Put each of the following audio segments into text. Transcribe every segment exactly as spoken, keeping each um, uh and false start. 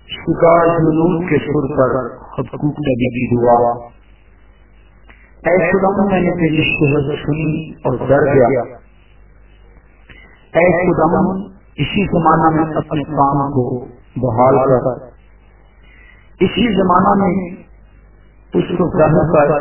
شکار جنود کے سر پر حقوق نبی کی دعا. اے خدا میں نے تیری شہرت سنی اور ڈر گیا. اے خدا اسی زمانہ میں اپنے کام کو بحال کر، اسی زمانہ میں اس کو رحم کر.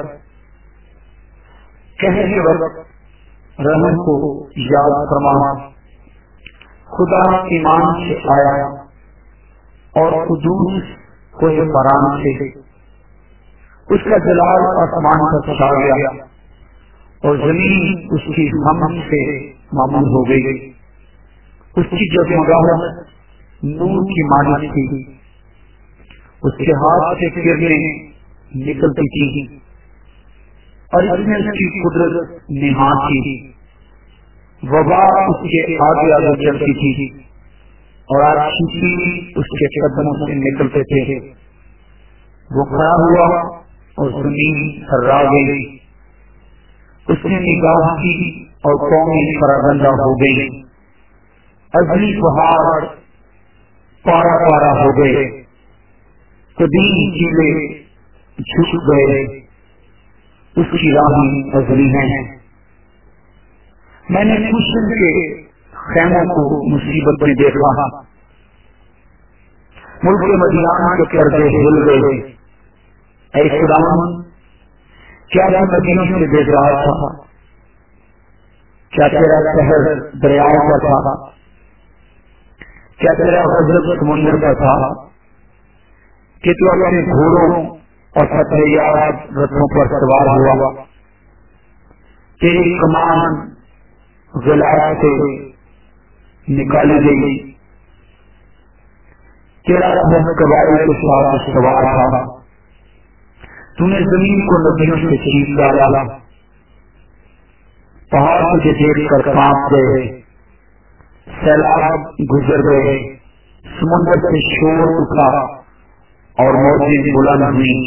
کہنے وقت رحم کو یاد فرما. خدا ایمان سے آیا اور قدوس کو فران سے اس کا جلال آسمان پر چھا گیا اور زمین اس کی ہم سے معمول ہو گئی. اس کی جگمگاہٹ نور کی مانند تھی. اس کے ہاتھ سے کرنیں نکلتی تھی اور اس میں اس کی قدرت نہاد تھی. وبا اس کے آگے آگے چلتی تھی اور آشیشی اس کے قدموں سے نکلتے تھے. وہ کھڑا ہوا اور زمین تھرا گئی. اس نے نگاہ کی اور قومیں پراگندہ ہو گئی. ازلی پہاڑ پارا پارا ہو گئے. قدیم چیلے جھک گئے. اس کی راہیں ازلی ہیں. میں نے خوشن کے خیموں کو مصیبت میں دیکھا. ملک مدینہ کے پردے ہل گئے. اے خداوند کیا میں مدینوں سے دیکھ رہا تھا؟ کیا تیرا شہر دریاؤں کا تھا؟ کیا تیرا غضب سمندر کا تھا کہ تو اپنے گھوڑوں اور فتحیار رتھوں پر سوار ہوا؟ تیری کمان غلاظ سے نکالی گئی. تیرا رب قبائل کے ساتھ سوار تھا. تو نے زمین کو ندیوں سے چیر ڈالا. پہاڑ تجھے دیکھ کر کانپ گئے. سیلاب گزر گئے. سمندر سے شور اٹھا اور موجیں بلند ہوئی.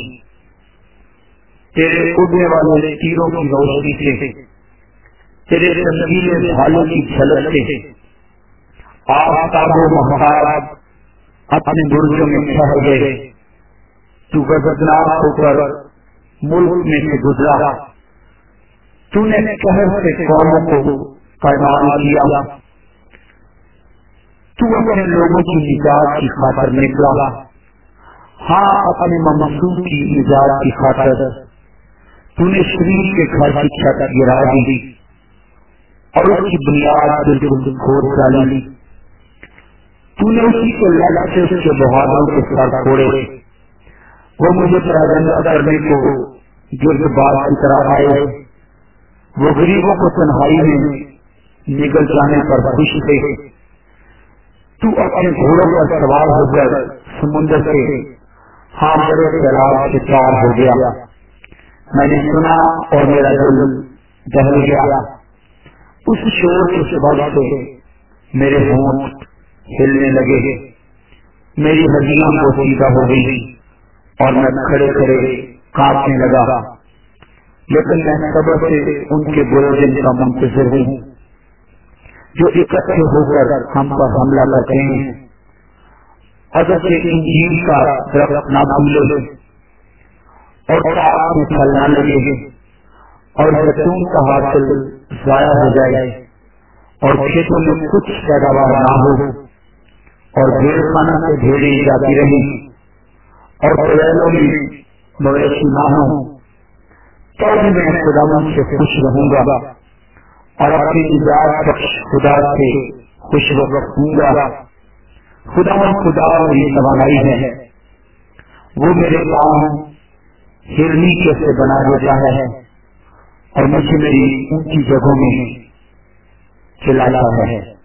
تیرے اڑنے والے تیروں کی روشنی سے، تیرے رنگیلے بھالوں کی جھلک سے آفتاب و مہتاب اپنے برجوں میں ٹھہر گئے. تو غضبناک ہو کر ملک میں سے گزرا. تو نے قہر سے قوموں کو پیمان کیا. تو اپنے لوگوں کی نجات کی خاطر نکلا. ہاں اپنے مملوک کی نجات کی خاطر تو نے شریر کے گھر کی چھت گرا دی اور اس کی بنیاد بالکل کھود ڈالی. تو نے اسی کو لڑ سے اس کے بہادروں کے سر پھوڑے. وہ مجھے پراگندہ کرنے کو گرد بار کی طرح آئے. وہ غریبوں کو تنہائی میں نگل جانے پر خوش تھے. تو اپنے گھوڑوں پر سوار ہو کر سمندر سے ہاں بڑے سیلاب سے پار ہو گیا. میں نے سنا اور میرا دل دہل گیا. اس شور کے سبب سے میرے ہونٹ ہلنے لگے. میری ہڈیاں بوسیدہ ہو گئی اور میں کھڑے کھڑے کانپنے لگا. لیکن میں صبر سے ان کے برے دن کا منتظر ہوں جو اکٹھے ہو کر ہم پر حملہ کرتے ہیں. اگر سے انجیل کا درخت نہ پھولے اور پاک میں پھلنا لگے اور زیتون کا حاصل ضائع ہو جائے اور کھیتوں میں کچھ پیداوار نہ ہو اور بھیڑ خانہ سے بھیڑیں جاتی رہی اور قبیلوں میں مویشی نہ ہو، تو میں خداوند سے خوش رہوں گا اور اپنی نجات بخش خدا سے خوش رہوں گا. خداوند خدا میری توانائی ہے. وہ میرے پاؤں ہرنی کیسے بنا دیتا ہے اور مجھے میری اونچی جگہوں میں چلاتا ہے.